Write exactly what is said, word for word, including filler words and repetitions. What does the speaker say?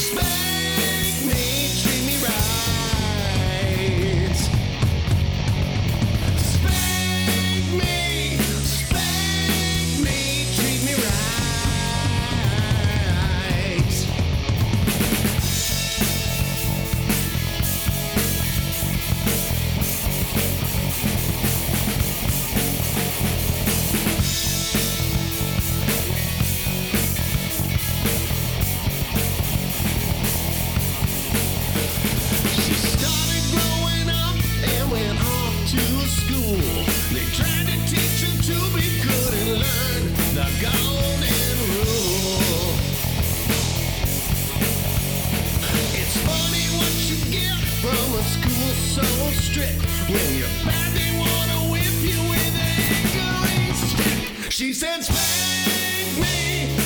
Spank me, treat me right. Spank me, spank me, treat me right. She started growing up and went off to school. They tried to teach her to be good and learn the golden rule. It's funny what you get from a school so strict. When you're bad, they wanna whip you with an angry stick. She said, spank me,